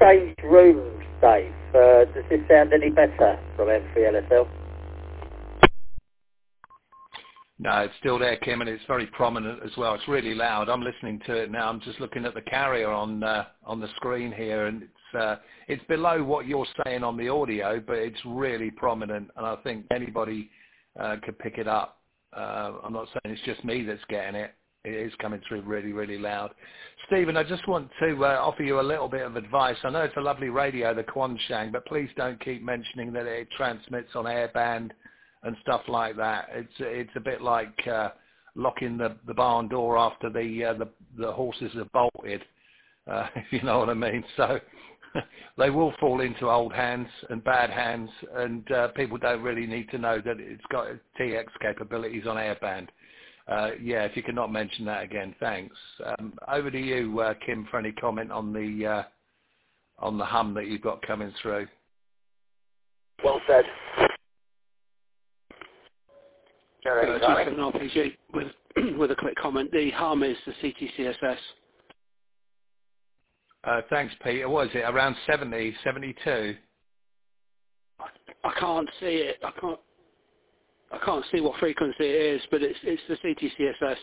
changed rooms, Dave? Does this sound any better from M3LSL? No, it's still there, Kim, and it's very prominent as well. It's really loud. I'm listening to it now. I'm just looking at the carrier on the screen here, and it's below what you're saying on the audio, but it's really prominent, and I think anybody could pick it up. I'm not saying it's just me that's getting it. It is coming through really, really loud. Stephen, I just want to offer you a little bit of advice. I know it's a lovely radio, the Quanshang, but please don't keep mentioning that it transmits on airband and stuff like that. It's a bit like locking the barn door after the horses have bolted, if you know what I mean. So they will fall into old hands and bad hands, and people don't really need to know that it's got TX capabilities on airband. Yeah, if you could not mention that again, thanks. Over to you, Kim, for any comment on the hum that you've got coming through. Well said. Just an RPG with a quick comment. The hum is the CTCSS. Thanks, Peter. What is it, around 70, 72? I can't see it. I can't see what frequency it is, but it's the CTCSS.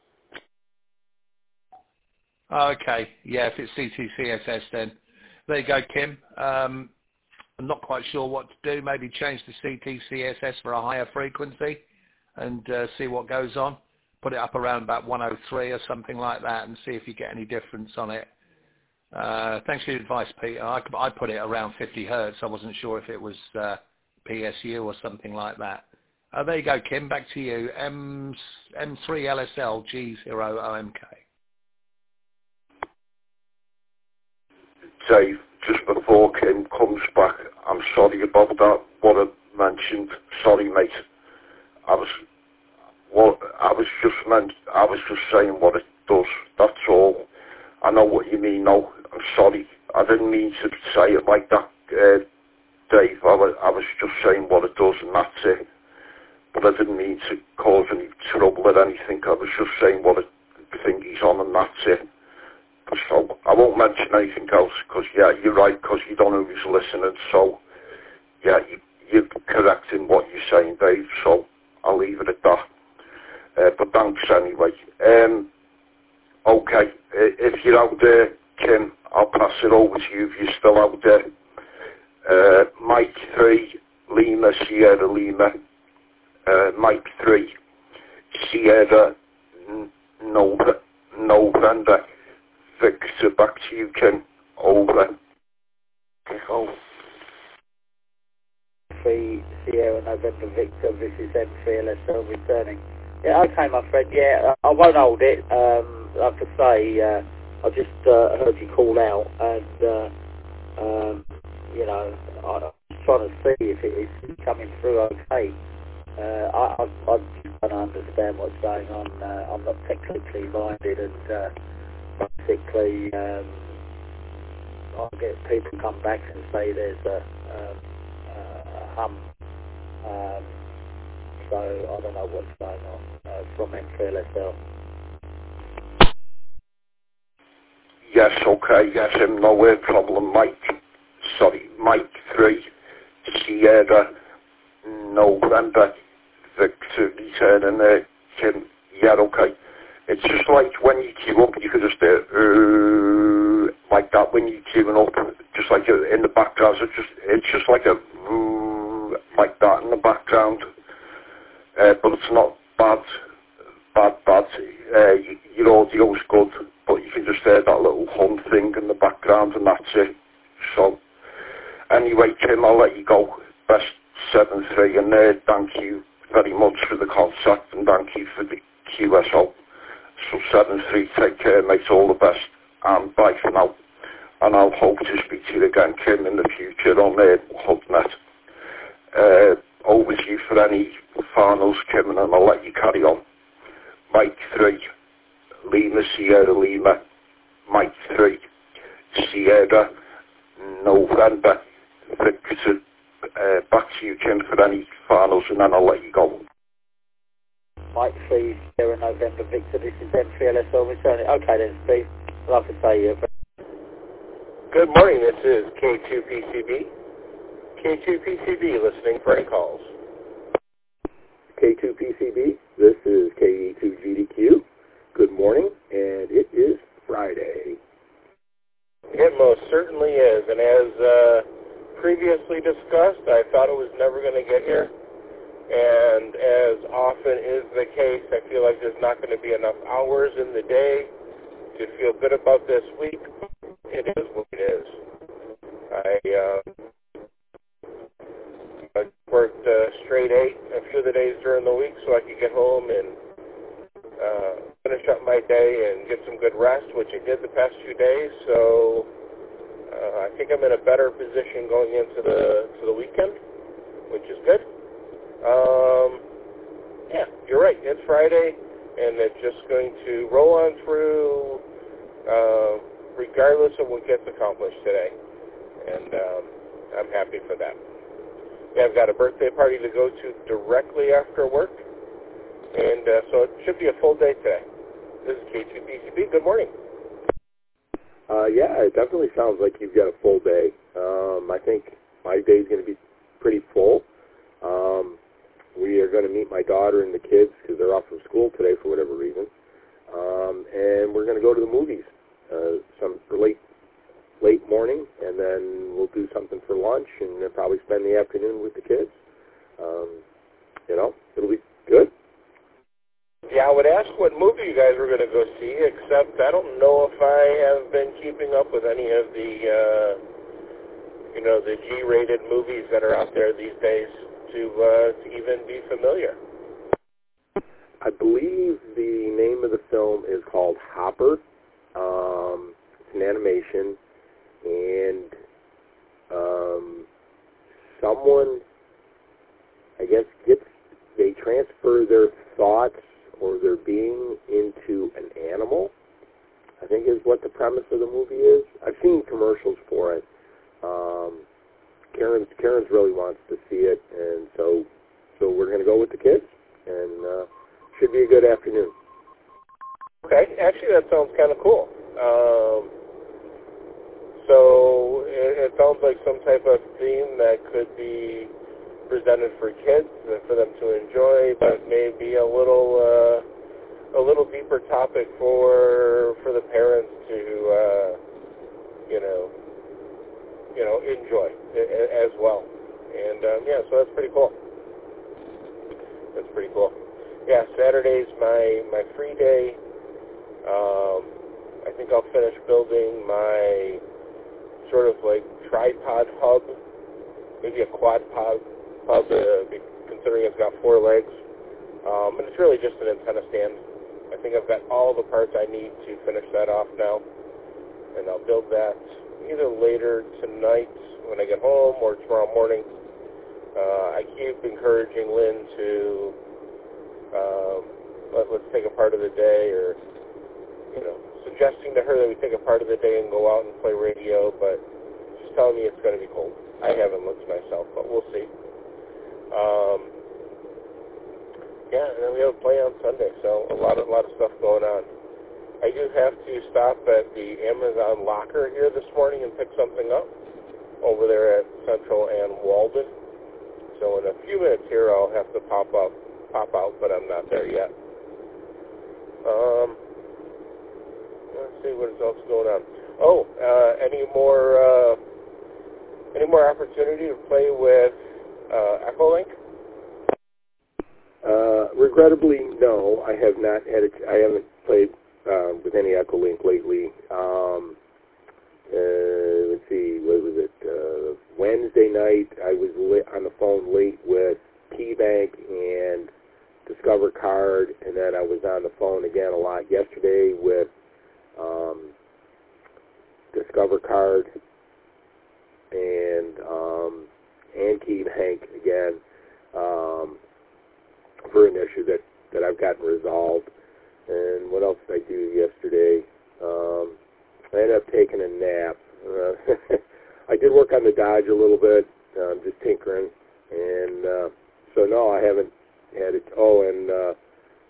Oh, okay. Yeah, if it's CTCSS, then there you go, Kim. I'm not quite sure what to do. Maybe change the CTCSS for a higher frequency and see what goes on. Put it up around about 103 or something like that and see if you get any difference on it. Thanks for your advice, Peter. I put it around 50 hertz. I wasn't sure if it was PSU or something like that. There you go, Kim. Back to you. M3LSL G0OMK. Dave, just before Kim comes back, I'm sorry about that, what I mentioned. Sorry, mate. I was just saying what it does. That's all. I know what you mean. No, I'm sorry. I didn't mean to say it like that, Dave. I was just saying what it does, and that's it. But I didn't mean to cause any trouble or anything. I was just saying what I think he's on, and that's it. So I won't mention anything else, because, yeah, you're right, because you don't know who's listening. So, yeah, you're correct in what you're saying, Dave. So I'll leave it at that. But thanks anyway. Okay, if you're out there, Kim, I'll pass it over to you if you're still out there. Mike 3, Lima, Sierra Lima. Mike 3, Sierra November. Victor, back to you, Kim. Over. Oh. 3, Sierra November Victor, this is M3LSL returning. Yeah, okay, my friend, yeah, I won't hold it. Like I say, I just heard you call out, and, you know, I was trying to see if it is coming through okay. I just don't understand what's going on. I'm not technically minded, and basically, I get people come back and say there's a hum. So I don't know what's going on from M3LSL. Yes, okay, yes, no problem, Mike. Sorry, Mike 3, Sierra November Victor returning there, Kim. Yeah, okay. It's just like when you queue up, you can just like that when you're queuing up, just like in the background. It's just like a like that in the background. But it's not bad. Your audio's good, but you can just hear that little hum thing in the background, and that's it. So, anyway, Kim, I'll let you go. Best 7-3, and thank you very much for the contact, and thank you for the QSO. So 7-3, take care, mate, all the best, and bye for now. And I'll hope to speak to you again, Kim, in the future on HubNet. Over to you for any finals, Kim, and I'll let you carry on. Mike 3, Lima, Sierra Lima. Mike 3, Sierra November Victor. Back to you, Kim, for any finals, and then I'll let you go. Mike 3, Sierra November Victor, this is M3LSL returning. Okay then, Steve, like I say, Good morning, this is K2PCB. K2PCB, listening for any calls. K2PCB, this is KE2GDQ. Good morning, and it is Friday. It most certainly is, and as previously discussed, I thought it was never going to get here, and as often is the case, I feel like there's not going to be enough hours in the day to feel good about this week. It is what it is. I worked straight 8 a few of the days during the week so I could get home and finish up my day and get some good rest, which I did the past few days. So I think I'm in a better position going into the weekend, which is good. Yeah, you're right. It's Friday, and it's just going to roll on through regardless of what gets accomplished today. And I'm happy for that. Yeah, I've got a birthday party to go to directly after work, and so it should be a full day today. This is K2PCB. Good morning. Yeah, it definitely sounds like you've got a full day. I think my day's going to be pretty full. We are going to meet my daughter and the kids because they're off from school today for whatever reason, and we're going to go to the movies some late morning, and then we'll do something for lunch, and then probably spend the afternoon with the kids. It'll be good. Yeah, I would ask what movie you guys were going to go see, except I don't know if I have been keeping up with any of the, the G-rated movies that are out there these days to even be familiar. I believe the name of the film is called Hopper. It's an animation, and someone, I guess, they transfer their thoughts or their being into an animal, I think is what the premise of the movie is. I've seen commercials for it. Karen's really wants to see it, and so we're going to go with the kids, and should be a good afternoon. Okay, actually that sounds kind of cool. So it sounds like some type of theme that could be presented for kids for them to enjoy, but maybe a little deeper topic for the parents to enjoy as well. And so that's pretty cool. That's pretty cool. Yeah, Saturday's my free day. I think I'll finish building my sort of like tripod hub, maybe a quad pod hub, considering it's got 4 legs. And it's really just an antenna stand. I think I've got all the parts I need to finish that off now. And I'll build that either later tonight when I get home or tomorrow morning. I keep encouraging Lynn to let's take a part of the day, or suggesting to her that we take a part of the day and go out and play radio, but she's telling me it's going to be cold. I haven't looked myself, but we'll see. And then we have a play on Sunday, so a lot of stuff going on. I do have to stop at the Amazon locker here this morning and pick something up over there at Central and Walden. So in a few minutes here, I'll have to pop out, but I'm not there yet. Let's see what else is going on. Any more opportunity to play with Echolink? Regrettably, no. I have not had I haven't played with any Echolink lately. Let's see, what was it? Wednesday night, I was on the phone late with KeyBank and Discover Card, and then I was on the phone again a lot yesterday with Discover Card and KeyBank again for an issue that I've gotten resolved. And what else did I do yesterday? I ended up taking a nap. I did work on the Dodge a little bit, just tinkering, and so no, I haven't had it.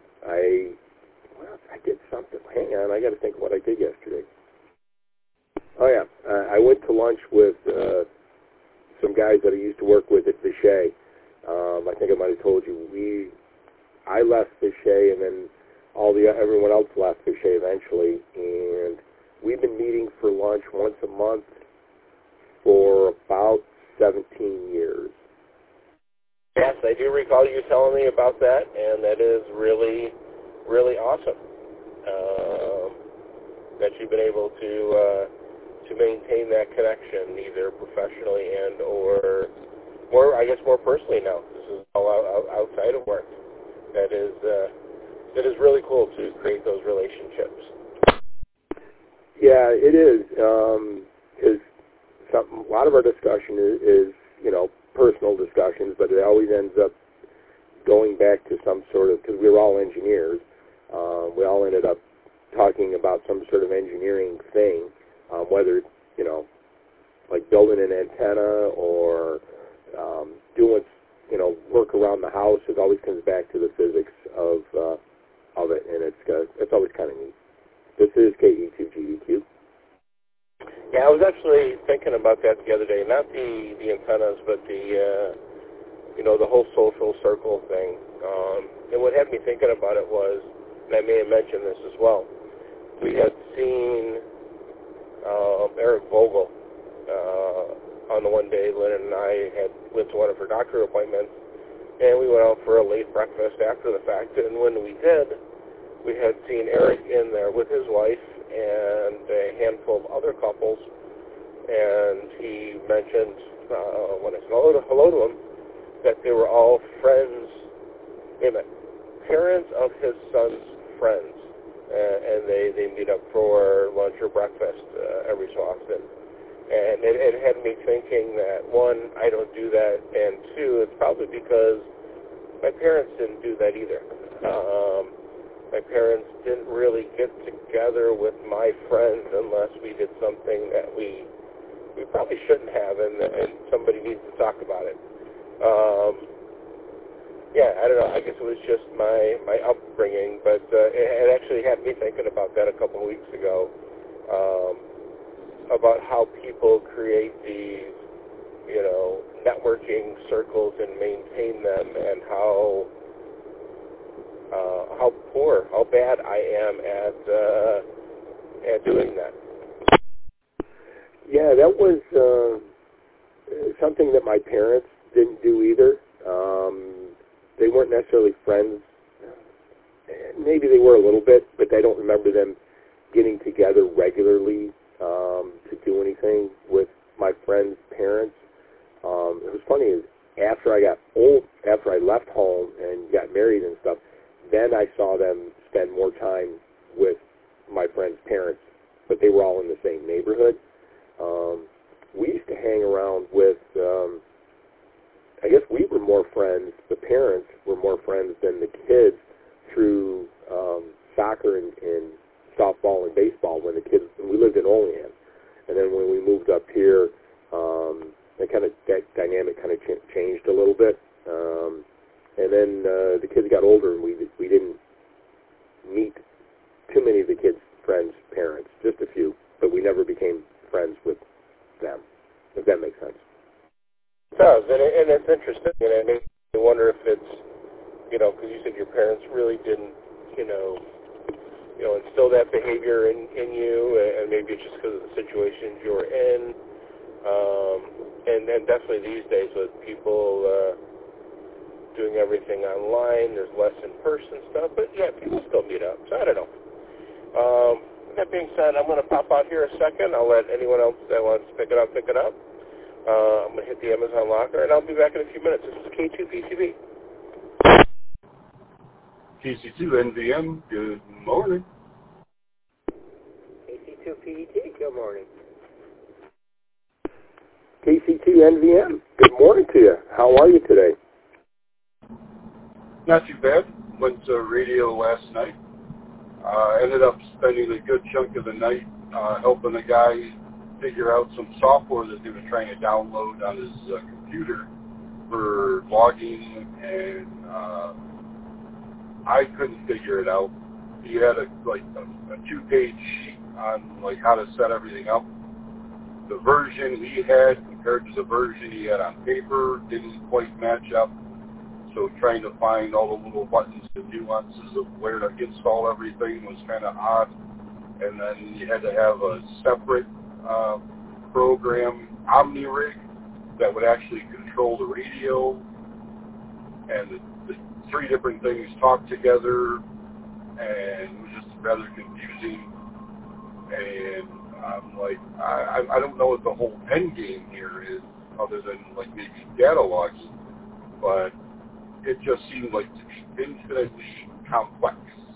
I did something. Hang on, I got to think of what I did yesterday. Oh, yeah. I went to lunch with some guys that I used to work with at Vichet. I think I might have told you. I left Vichet, and then everyone else left Vichet eventually, and we've been meeting for lunch once a month for about 17 years. Yes, I do recall you telling me about that, and that is really, really awesome that you've been able to maintain that connection, either professionally and or more personally now. This is all outside of work. That is really cool to create those relationships. Yeah, it is. Because a lot of our discussion is personal discussions, but it always ends up going back to some sort of, because we were all engineers, we all ended up talking about some sort of engineering thing, whether, like building an antenna or doing, work around the house. It always comes back to the physics of it, and it's always kind of neat. This is KE2GDQ. Yeah, I was actually thinking about that the other day. Not the antennas, but the whole social circle thing. And what had me thinking about it was, and I may have mentioned this as well, we had seen Eric Vogel on the one day. Lynn and I went to one of her doctor appointments, and we went out for a late breakfast after the fact. And when we did, we had seen Eric in there with his wife and a handful of other couples, and he mentioned when I said hello to him that they were all friends, parents of his son's friends, and they meet up for lunch or breakfast every so often. And it had me thinking that, one, I don't do that, and two, it's probably because my parents didn't do that either. My parents didn't really get together with my friends unless we did something that we probably shouldn't have, and somebody needs to talk about it. I don't know. I guess it was just my upbringing, but it actually had me thinking about that a couple of weeks ago, about how people create these, networking circles and maintain them, and how bad I am at doing that. Yeah, that was something that my parents didn't do either. They weren't necessarily friends. Maybe they were a little bit, but I don't remember them getting together regularly to do anything with my friends' parents. It was funny, is after I left home and got married and stuff, then I saw them spend more time with my friends' parents, but they were all in the same neighborhood. We used to hang around with, I guess we were more friends, the parents were more friends than the kids through soccer and softball and baseball when we lived in Olean. And then when we moved up here, that dynamic kind of changed a little bit. And then the kids got older, and we didn't meet too many of the kids' friends' parents, just a few, but we never became friends with them, if that makes sense. It does, and it's interesting, and it makes me wonder if it's, because you said your parents really didn't, instill that behavior in you, and maybe it's just because of the situations you were in, and definitely these days with people doing everything online, there's less in-person stuff, but yeah, people still meet up, so I don't know. That being said, I'm going to pop out here a second. I'll let anyone else that wants to pick it up. I'm going to hit the Amazon locker, and I'll be back in a few minutes. This is K2PTV. KC2NVM, good morning. KC2PET, good morning. KC2NVM, good morning to you. How are you today? Not too bad. Went to radio last night. Ended up spending a good chunk of the night helping a guy figure out some software that they were trying to download on his computer for logging, and I couldn't figure it out. He had a 2-page sheet on how to set everything up, the version he had compared to the version he had on paper didn't quite match up. So trying to find all the little buttons and nuances of where to install everything was kind of odd. And then you had to have a separate program, OmniRig, that would actually control the radio. And the three different things talked together, and it was just rather confusing. And I'm like, I don't know what the whole end game here is, other than like maybe data logs, but it just seemed like to be infinitely complex.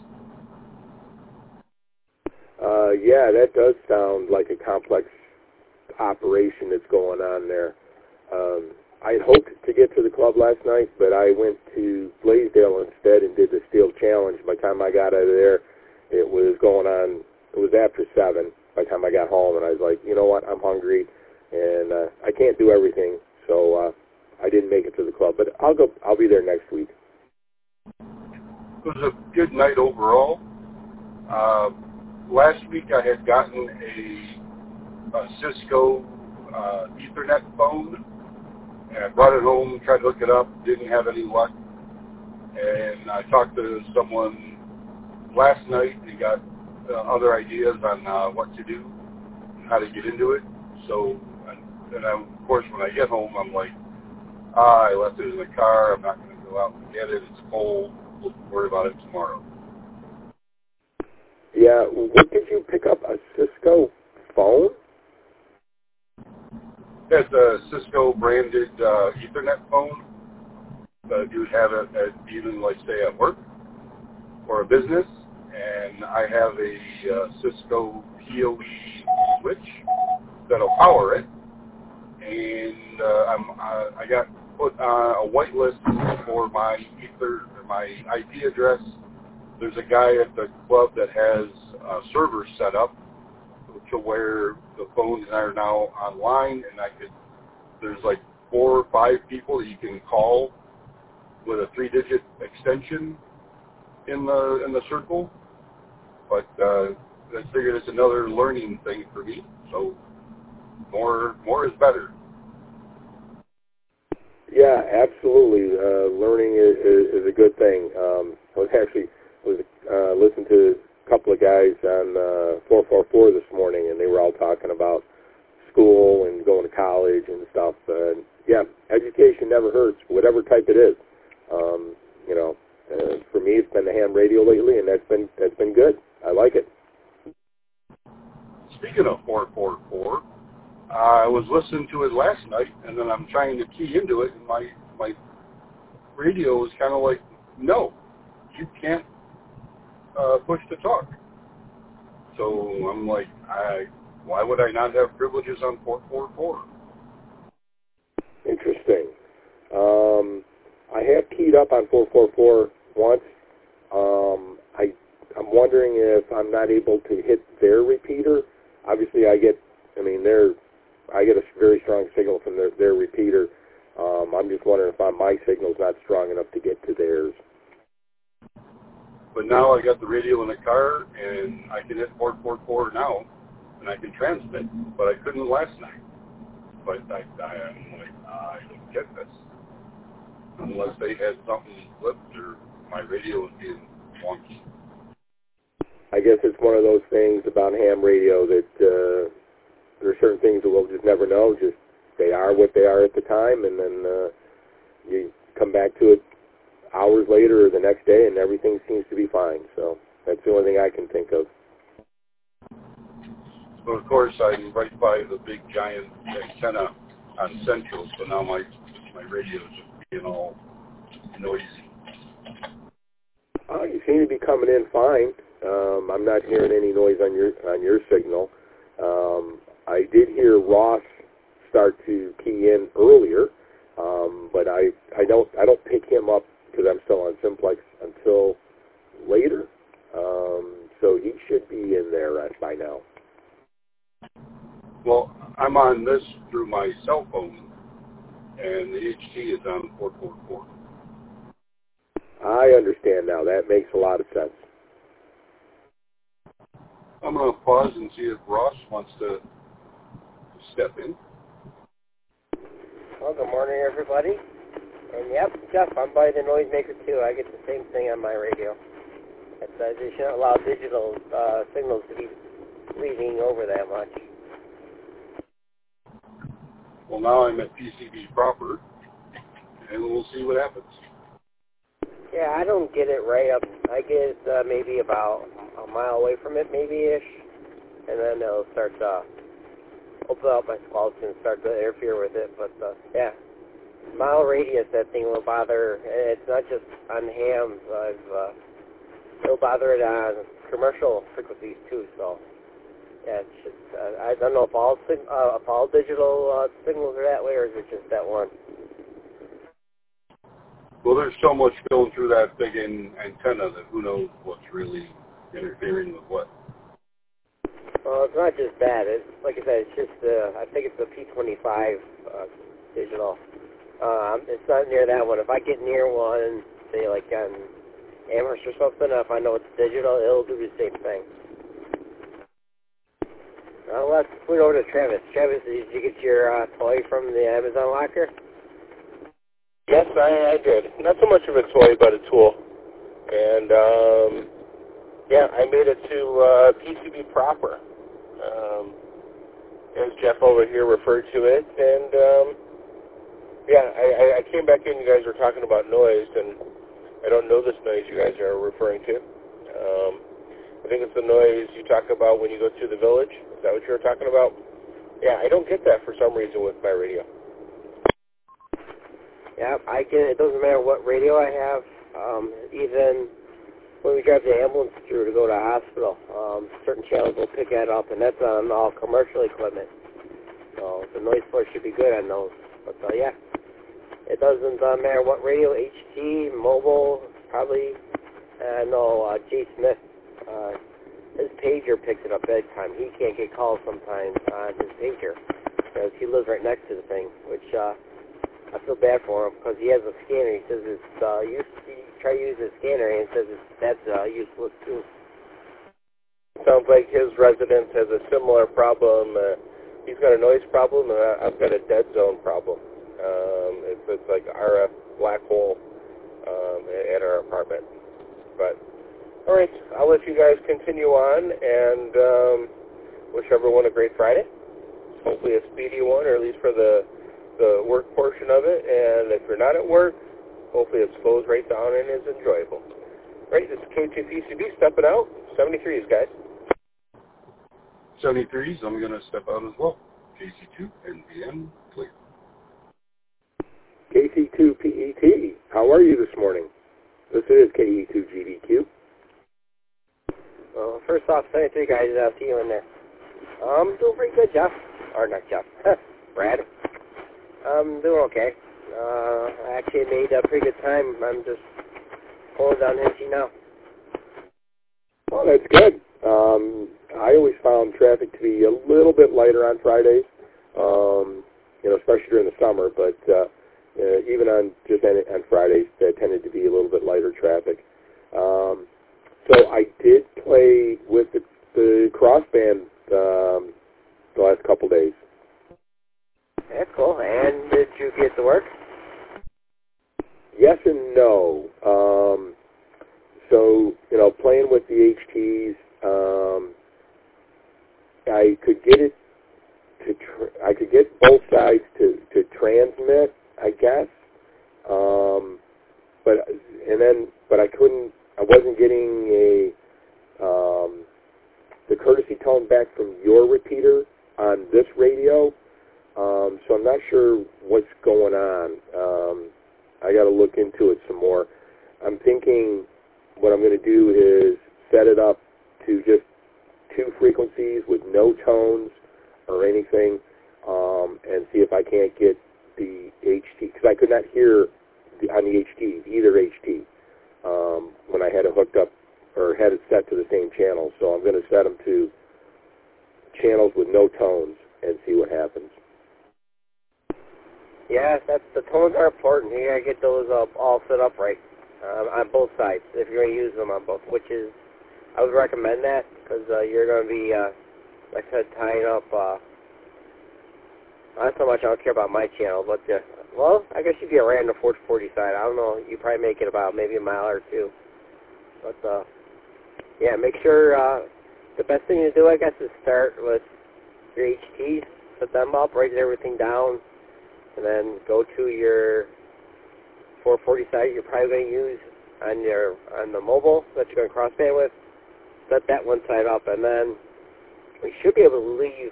Yeah, that does sound like a complex operation that's going on there. I had hoped to get to the club last night, but I went to Blaisdell instead and did the Steel Challenge. By the time I got out of there, it was going on. It was after 7 by the time I got home, and I was like, you know what, I'm hungry, and I can't do everything, so I didn't make it to the club. But I'll be there next week. It was a good night overall. Last week I had gotten a Cisco Ethernet phone, and I brought it home, tried to look it up, didn't have any luck. And I talked to someone last night and got other ideas on what to do, how to get into it. So, and of course, when I get home, I'm like, I left it in the car. I'm not going to go out and get it. It's cold. We'll worry about it tomorrow. Yeah, what did you pick up? A Cisco phone? It's a Cisco branded Ethernet phone. You would have it at even, like, say, at work or a business. And I have a Cisco PoE switch that'll power it. And I got put on a whitelist for my IP address. There's a guy at the club that has a server set up to where the phones are now online, and there's like 4 or 5 people that you can call with a 3-digit extension in the circle. But I figured it's another learning thing for me. So more is better. Yeah, absolutely. Learning is a good thing. I was listening to a couple of guys on 444 this morning, and they were all talking about school and going to college and stuff. Yeah, education never hurts, whatever type it is. For me, it's been the ham radio lately, and that's been good. I like it. Speaking of 444, I was listening to it last night, and then I'm trying to key into it, and my radio is kind of like, no, you can't push to talk. So I'm like, why would I not have privileges on 444? Interesting. I have keyed up on 444 once. I'm wondering if I'm not able to hit their repeater. Obviously, I get a very strong signal from their repeater. I'm just wondering if my signal's not strong enough to get to theirs. But now I got the radio in the car, and I can hit 444 now, and I can transmit. But I couldn't last night. But I'm like, I don't get this. Unless they had something flipped or my radio was being wonky. I guess it's one of those things about ham radio that there are certain things that we'll just never know. Just they are what they are at the time, and then you come back to it hours later or the next day, and everything seems to be fine. So that's the only thing I can think of. Well, of course, I'm right by the big giant antenna on Central, so now my radio is being all noisy. You seem to be coming in fine. I'm not hearing any noise on your signal. I did hear Ross start to key in earlier, but I don't pick him up because I'm still on Simplex until later. So he should be in there by now. Well, I'm on this through my cell phone, and the HT is on 444. I understand now. That makes a lot of sense. I'm going to pause and see if Ross wants to step in. Well, good morning, everybody. And yep, Jeff, I'm by the Noisemaker too. I get the same thing on my radio. They shouldn't allow digital signals to be bleeding over that much. Well, now I'm at PCB proper, and we'll see what happens. Yeah, I don't get it right up. I get it maybe about a mile away from it, maybe-ish, and then it'll start to open up my squelch and start to interfere with it. But, yeah, mile radius, that thing will bother. It's not just on hams. It'll bother it on commercial frequencies, too, so... Yeah, it's just, I don't know if all digital signals are that way, or is it just that one? Well, there's so much going through that big antenna that who knows what's really interfering with what. Well, it's not just that. It's like I said, it's just I think it's the P25 digital. It's not near that one. If I get near one, say like on Amherst or something, if I know it's digital, it'll do the same thing. Let's put it over to Travis. Travis, did you get your toy from the Amazon locker? Yes, I did. Not so much of a toy, but a tool. And, yeah, I made it to PCB proper, as Jeff over here referred to it. And, yeah, I came back in. You guys were talking about noise, and I don't know this noise you guys are referring to. I think it's the noise you talk about when you go to the village. Is that what you were talking about? Yeah, I don't get that for some reason with my radio. Yeah, I get it. It doesn't matter what radio I have. Even when we drive the ambulance through to go to the hospital, certain channels will pick that up, and that's on all commercial equipment. So the noise floor should be good on those. But, yeah, it doesn't matter what radio, HT, mobile, probably, Jay Smith. His pager picks it up big time. He can't get calls sometimes on his pager because he lives right next to the thing, which I feel bad for him because he has a scanner. He says it's try to use his scanner and says that's useless too. Sounds like his residence has a similar problem. He's got a noise problem, and I've got a dead zone problem. It's like RF black hole at our apartment. But all right, I'll let you guys continue on and wish everyone a great Friday. Hopefully a speedy one, or at least for the work portion of it. And if you're not at work, hopefully it slows right down and is enjoyable. All right, this is K2PCB stepping out. 73s, guys. 73s, I'm going to step out as well. KC2, NPN, clear. KC2PET, how are you this morning? This is KE2GDQ. Well, first off, 73 guys, I'll see you in there. I'm doing pretty good, Jeff. Or not Jeff, Brad. I'm doing okay. I actually made a pretty good time. I'm just pulling down Hinchy now. Well, that's good. I always found traffic to be a little bit lighter on Fridays, especially during the summer, but even on Fridays, that tended to be a little bit lighter traffic. So I did play with the crossband the last couple days. That's cool. And did you get to work? Yes and no. So, playing with the HTs, I could get it I could get both sides to transmit, I guess. But I wasn't getting the courtesy tone back from your repeater on this radio. So I'm not sure what's going on. I got to look into it some more. I'm thinking what I'm going to do is set it up to just 2 frequencies with no tones or anything, and see if I can't get the HT, because I could not hear on the HT, either HT, when I had it hooked up or had it set to the same channel. So I'm going to set them to channels with no tones and see what happens. Yeah, the tones are important. You gotta get those all set up right on both sides if you're gonna use them on both. Which is, I would recommend that because you're gonna be, like I said, tying up not so much. I don't care about my channel, but well, I guess you'd be around the 440 side. I don't know. You probably make it about maybe a mile or two. But yeah, make sure. The best thing to do, I guess, is start with your HTs, set them up, write everything down, and then go to your 440 site you're probably going to use on the mobile that you're going to crossband with. Set that one side up, and then we should be able to leave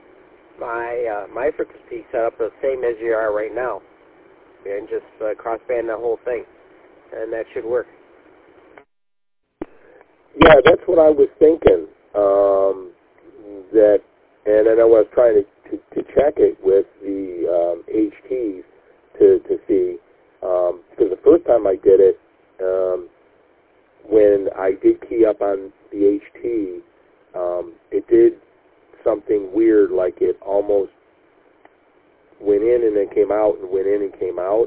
my frequency set up the same as you are right now, and just crossband the whole thing, and that should work. Yeah, that's what I was thinking. And then I was trying to check it with the HTs to see, because the first time I did it, when I did key up on the HT, it did something weird, like it almost went in and then came out, and went in and came out.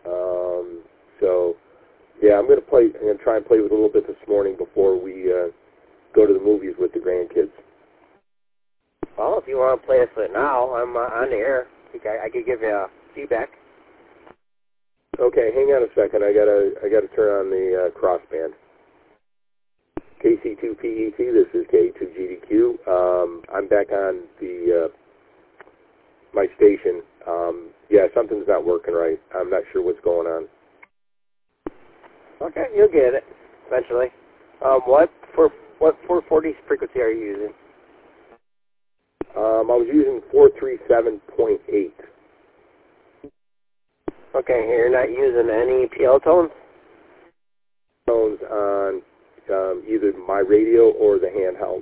So yeah, I'm gonna try and play with it a little bit this morning before we go to the movies with the grandkids. Well, if you want to play with it now, I'm on the air. I could give you feedback. Okay, hang on a second. I gotta turn on the crossband. KC2PET. This is K2GDQ. I'm back on the my station. Yeah, something's not working right. I'm not sure what's going on. Okay, you'll get it eventually. What 440 frequency are you using? I was using 437.8. Okay, you're not using any PL tones? Tones on either my radio or the handheld.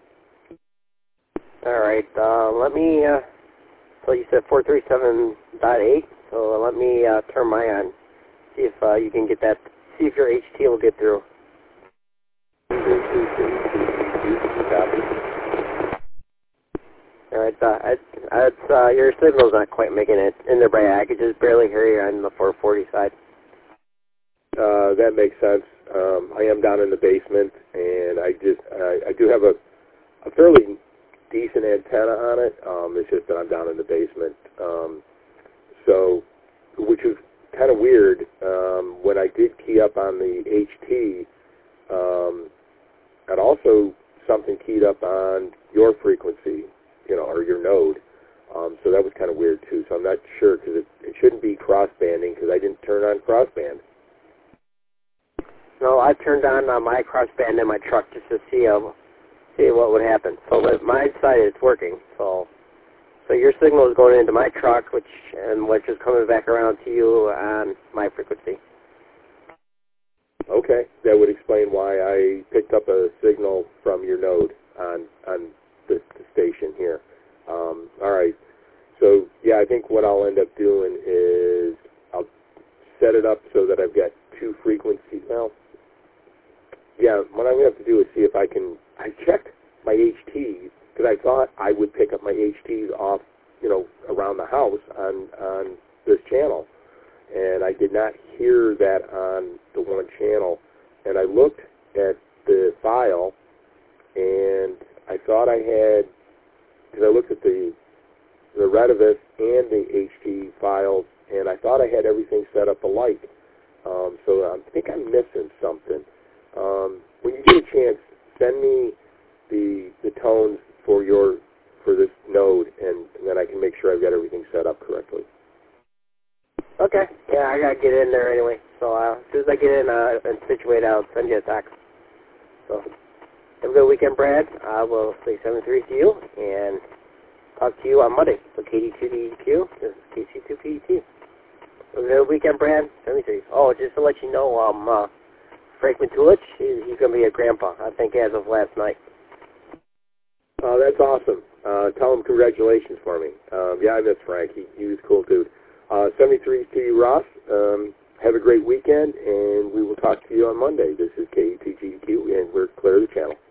All right, let me, so you said 437.8, so let me turn mine on, see if you can get that, see if your HT will get through. All right, your signal's not quite making it in there, but I could just barely hear you on the 440 side. That makes sense. I am down in the basement, and I do have a fairly decent antenna on it. It's just that I'm down in the basement. So, which is kind of weird. When I did key up on the HT, and also something keyed up on your frequency, or your node. So that was kind of weird too. So I'm not sure, because it shouldn't be crossbanding, because I didn't turn on crossband. No, I turned on my crossband in my truck just to see what would happen. So my side is working. So your signal is going into my truck, which is coming back around to you on my frequency. Okay, that would explain why I picked up a signal from your node on the station here. All right. So yeah, I think what I'll end up doing is I'll set it up so that I've got two frequencies now. Yeah, what I'm going to have to do is see if I checked my HTs, because I thought I would pick up my HTs off, around the house on this channel. And I did not hear that on the one channel. And I looked at the file, and I thought I had, because I looked at the Retevis and the HT files, and I thought I had everything set up alike. So I think I'm missing something. When you get a chance, send me the tones for this node, and then I can make sure I've got everything set up correctly. Okay. Yeah, I gotta get in there anyway. So as soon as I get in and situate, I'll send you a text. So have a good weekend, Brad. I will say 7-3 to you, and talk to you on Monday. So KD2DQ, this is KC2PET. Have a good weekend, Brad. 7-3. Oh, just to let you know, Frank Matulich, he's going to be a grandpa, I think, as of last night. Oh, that's awesome. Tell him congratulations for me. Yeah, I miss Frank. He was a cool dude. 73 to you, Ross. Have a great weekend, and we will talk to you on Monday. This is KETGQ, and we're clear of the channel.